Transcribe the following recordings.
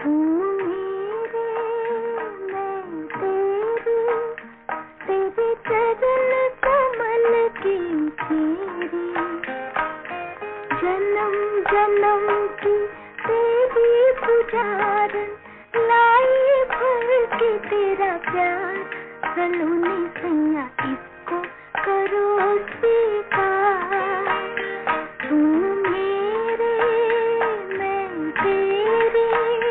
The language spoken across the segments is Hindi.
तू मेरे मैं तेरी, तेरे चरण कमल की तेरी, जन्म जन्म की तेरी पुजारन, लाई भर के तेरा प्यार। सलोने सैया इसको करो स्वीकार, तू मेरे मैं तेरी।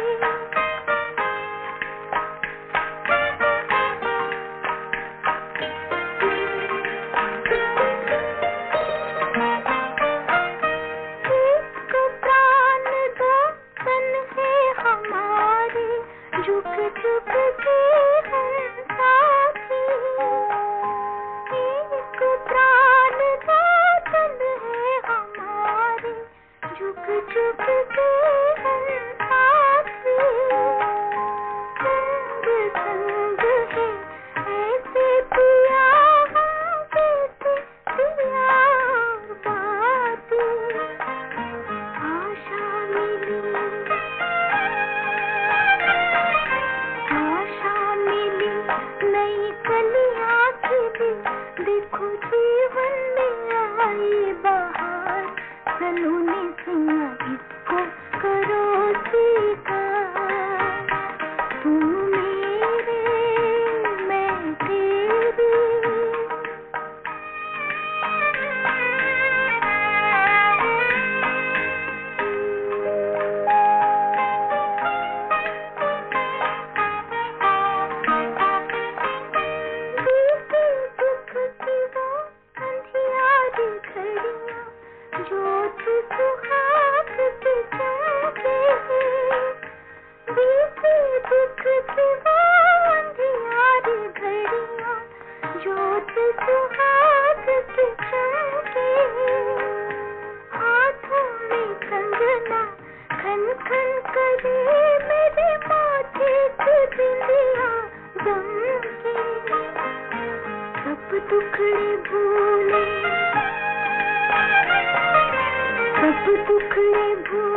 एक प्राण दो तन है हमारे, झुक झुक के हम साथी। एक प्राण दो तन है हमारे, झुक झुक के हम साथी। संग संग है ऐसे पिया हम जैसे पिया और बातें। आशा मिली नई कलियां खिली, देखो जीवन में आई बहार। सलोने सैया इसको करो स्वीकार, तू मेरे मैं तेरी। ज्योत सुहाग की चमके, बीते दुख की वो अंधियारी घड़ियां, ज्योत सुहाग की चमके। हाथों में कंगना खन खन करे, मेरे माथे की बिंदिया दमके। सब दुखड़े भूले, सब दुखड़े भूले